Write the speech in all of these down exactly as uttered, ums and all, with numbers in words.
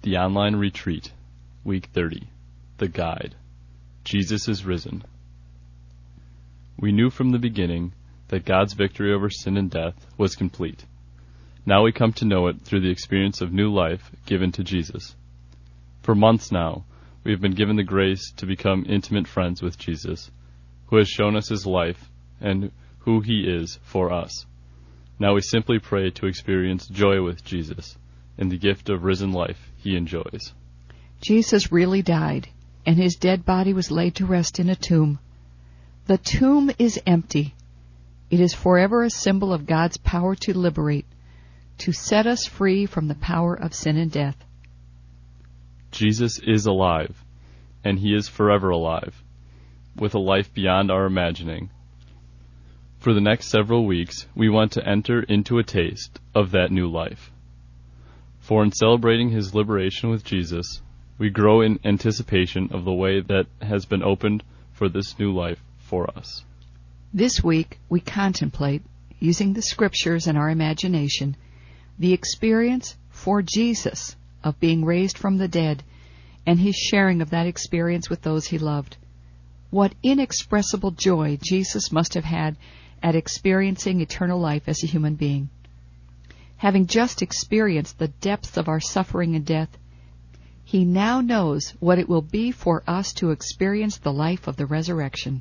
The Online Retreat, Week thirty. The Guide. Jesus is Risen. We knew from the beginning that God's victory over sin and death was complete. Now we come to know it through the experience of new life given to Jesus. For months now, we have been given the grace to become intimate friends with Jesus, who has shown us his life and who he is for us. Now we simply pray to experience joy with Jesus in the gift of risen life he enjoys. Jesus really died, and his dead body was laid to rest in a tomb. The tomb is empty. It is forever a symbol of God's power to liberate, to set us free from the power of sin and death. Jesus is alive, and he is forever alive, with a life beyond our imagining. For the next several weeks, we want to enter into a taste of that new life. For in celebrating his liberation with Jesus, we grow in anticipation of the way that has been opened for this new life for us. This week, we contemplate, using the scriptures and our imagination, the experience for Jesus of being raised from the dead and his sharing of that experience with those he loved. What inexpressible joy Jesus must have had at experiencing eternal life as a human being. Having just experienced the depths of our suffering and death, he now knows what it will be for us to experience the life of the resurrection.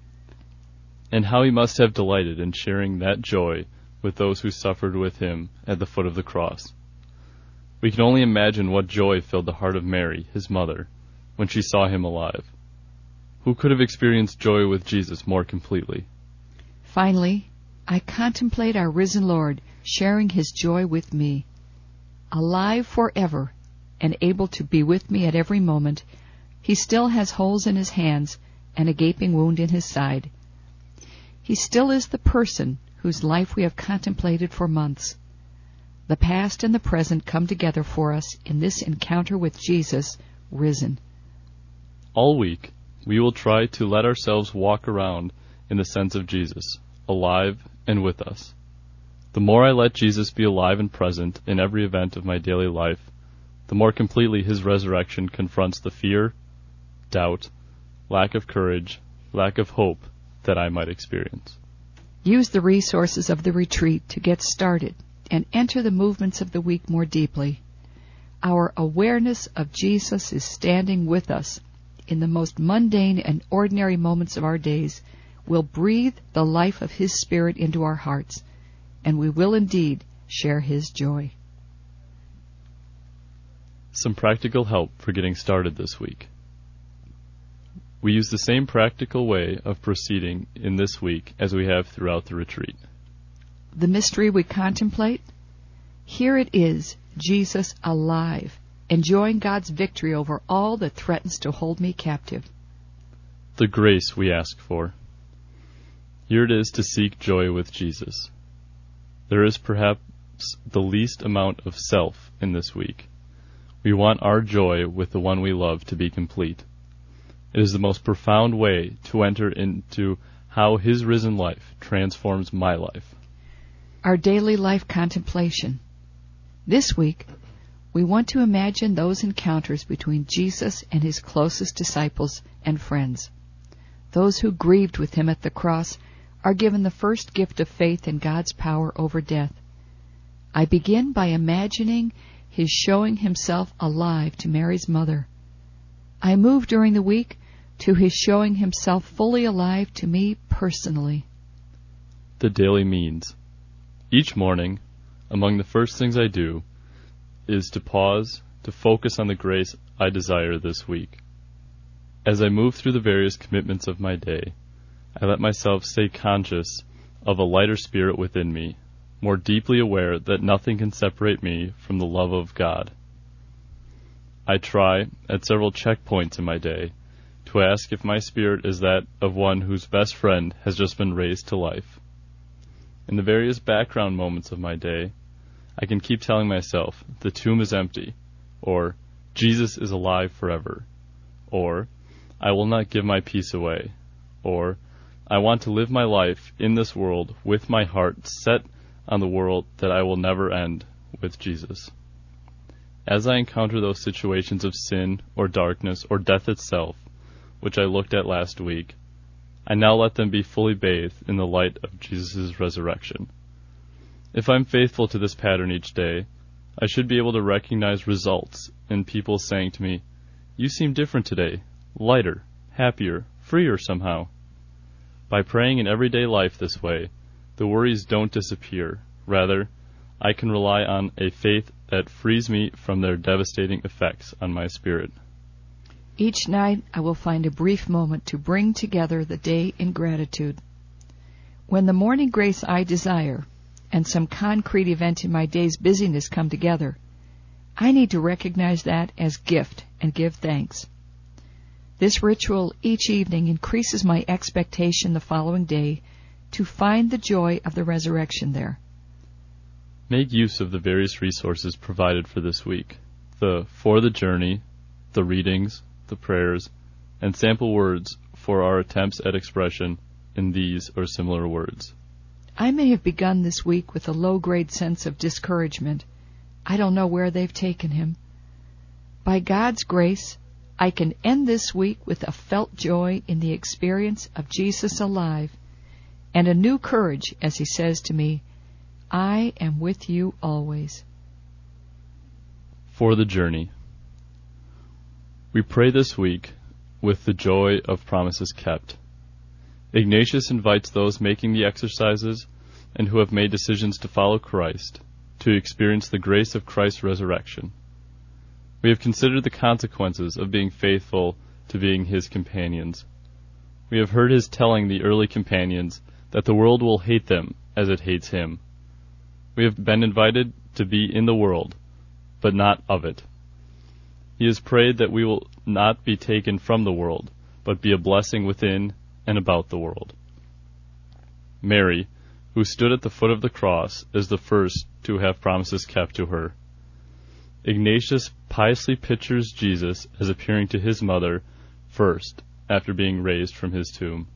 And how he must have delighted in sharing that joy with those who suffered with him at the foot of the cross. We can only imagine what joy filled the heart of Mary, his mother, when she saw him alive. Who could have experienced joy with Jesus more completely? Finally, I contemplate our risen Lord sharing his joy with me. Alive forever and able to be with me at every moment, he still has holes in his hands and a gaping wound in his side. He still is the person whose life we have contemplated for months. The past and the present come together for us in this encounter with Jesus risen. All week, we will try to let ourselves walk around in the sense of Jesus, alive and with us. The more I let Jesus be alive and present in every event of my daily life, the more completely his resurrection confronts the fear, doubt, lack of courage, lack of hope that I might experience. Use the resources of the retreat to get started and enter the movements of the week more deeply. Our awareness of Jesus is standing with us in the most mundane and ordinary moments of our days will breathe the life of his Spirit into our hearts, and we will indeed share his joy. Some practical help for getting started this week. We use the same practical way of proceeding in this week as we have throughout the retreat. The mystery we contemplate? Here it is, Jesus alive, enjoying God's victory over all that threatens to hold me captive. The grace we ask for. Here it is to seek joy with Jesus. There is perhaps the least amount of self in this week. We want our joy with the one we love to be complete. It is the most profound way to enter into how his risen life transforms my life. Our daily life contemplation. This week, we want to imagine those encounters between Jesus and his closest disciples and friends. Those who grieved with him at the cross are given the first gift of faith in God's power over death. I begin by imagining his showing himself alive to Mary's mother. I move during the week to his showing himself fully alive to me personally. The daily means. Each morning, among the first things I do is to pause to focus on the grace I desire this week. As I move through the various commitments of my day, I let myself stay conscious of a lighter spirit within me, more deeply aware that nothing can separate me from the love of God. I try, at several checkpoints in my day, to ask if my spirit is that of one whose best friend has just been raised to life. In the various background moments of my day, I can keep telling myself, the tomb is empty, or Jesus is alive forever, or I will not give my peace away, or I want to live my life in this world with my heart set on the world that I will never end with Jesus. as I encounter those situations of sin or darkness or death itself, which I looked at last week, I now let them be fully bathed in the light of Jesus' resurrection. If I'm faithful to this pattern each day, I should be able to recognize results in people saying to me, "You seem different today, lighter, happier, freer somehow." By praying in everyday life this way, the worries don't disappear. Rather, I can rely on a faith that frees me from their devastating effects on my spirit. Each night I will find a brief moment to bring together the day in gratitude. When the morning grace I desire and some concrete event in my day's busyness come together, I need to recognize that as gift and give thanks. This ritual each evening increases my expectation the following day to find the joy of the resurrection there. Make use of the various resources provided for this week. The For the Journey, the readings, the prayers, and sample words for our attempts at expression in these or similar words. I may have begun this week with a low-grade sense of discouragement. I don't know where they've taken him. By God's grace, I can end this week with a felt joy in the experience of Jesus alive, and a new courage as he says to me, "I am with you always." For the Journey. We pray this week with the joy of promises kept. Ignatius invites those making the exercises and who have made decisions to follow Christ to experience the grace of Christ's resurrection. We have considered the consequences of being faithful to being his companions. We have heard his telling the early companions that the world will hate them as it hates him. We have been invited to be in the world, but not of it. He has prayed that we will not be taken from the world, but be a blessing within and about the world. Mary, who stood at the foot of the cross, is the first to have promises kept to her. Ignatius piously pictures Jesus as appearing to his mother first, after being raised from his tomb.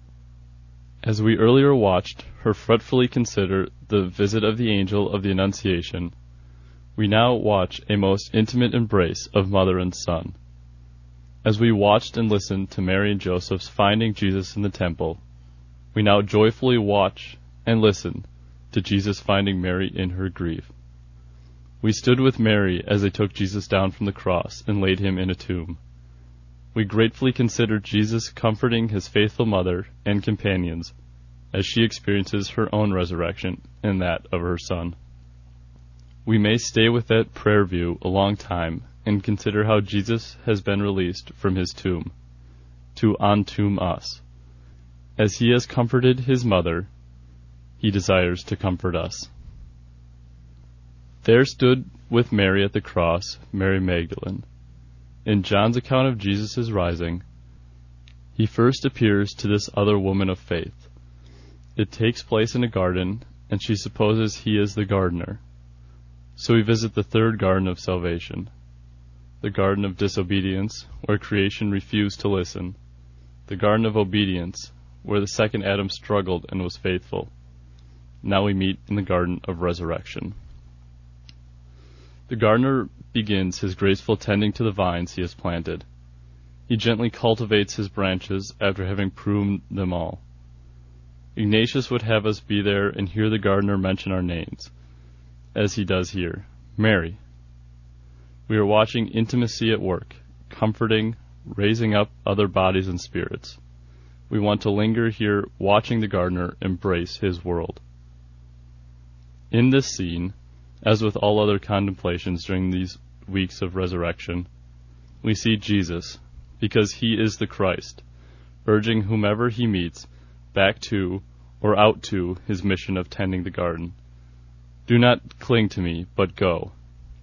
As we earlier watched her fretfully consider the visit of the angel of the Annunciation, we now watch a most intimate embrace of mother and son. As we watched and listened to Mary and Joseph's finding Jesus in the temple, we now joyfully watch and listen to Jesus finding Mary in her grief. We stood with Mary as they took Jesus down from the cross and laid him in a tomb. We gratefully considered Jesus comforting his faithful mother and companions as she experiences her own resurrection and that of her son. We may stay with that prayer view a long time and consider how Jesus has been released from his tomb to entomb us. As he has comforted his mother, he desires to comfort us. There stood with Mary at the cross Mary Magdalene. In John's account of Jesus' rising, he first appears to this other woman of faith. It takes place in a garden, and she supposes he is the gardener. So we visit the third garden of salvation, the garden of disobedience, where creation refused to listen, the garden of obedience, where the second Adam struggled and was faithful. Now we meet in the garden of resurrection. The gardener begins his graceful tending to the vines he has planted. He gently cultivates his branches after having pruned them all. Ignatius would have us be there and hear the gardener mention our names, as he does here, Mary. We are watching intimacy at work, comforting, raising up other bodies and spirits. We want to linger here watching the gardener embrace his world. In this scene, as with all other contemplations during these weeks of resurrection, we see Jesus, because he is the Christ, urging whomever he meets back to or out to his mission of tending the garden. Do not cling to me, but go.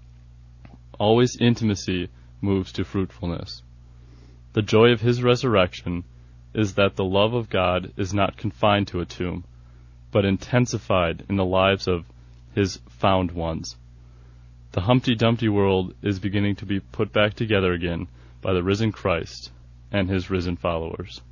Always intimacy moves to fruitfulness. The joy of his resurrection is that the love of God is not confined to a tomb, but intensified in the lives of his found ones. The Humpty Dumpty world is beginning to be put back together again by the risen Christ and his risen followers.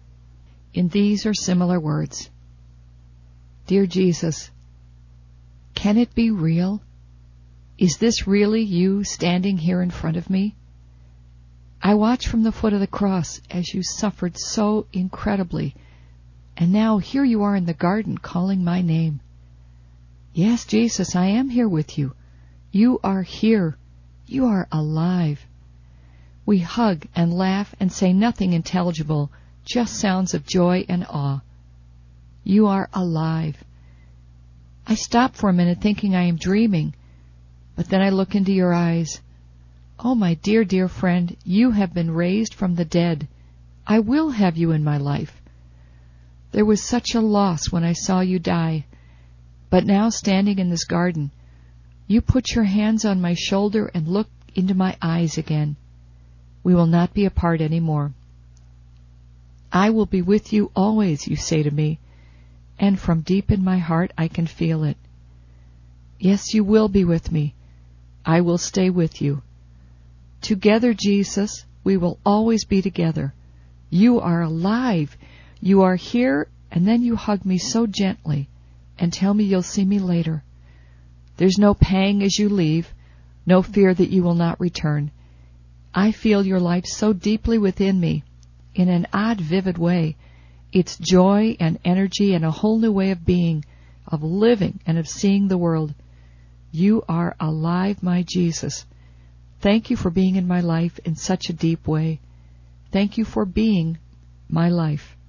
In these or similar words, Dear Jesus, Can it be real? Is this really you standing here in front of me? I watched from the foot of the cross as you suffered so incredibly, and now here you are in the garden calling my name. Yes, Jesus, I am here with you. You are here. You are alive. We hug and laugh and say nothing intelligible, just sounds of joy and awe. You are alive. I stop for a minute thinking I am dreaming, but then I look into your eyes. Oh, my dear, dear friend, you have been raised from the dead. I will have you in my life. There was such a loss when I saw you die, but now standing in this garden, you put your hands on my shoulder and look into my eyes again. We will not be apart any more. I will be with you always, you say to me, and from deep in my heart I can feel it. Yes, you will be with me. I will stay with you. Together, Jesus, we will always be together. You are alive. You are here, and then you hug me so gently and tell me you'll see me later. There's no pang as you leave, no fear that you will not return. I feel your life so deeply within me, in an odd, vivid way. It's joy and energy and a whole new way of being, of living and of seeing the world. You are alive, my Jesus. Thank you for being in my life in such a deep way. Thank you for being my life.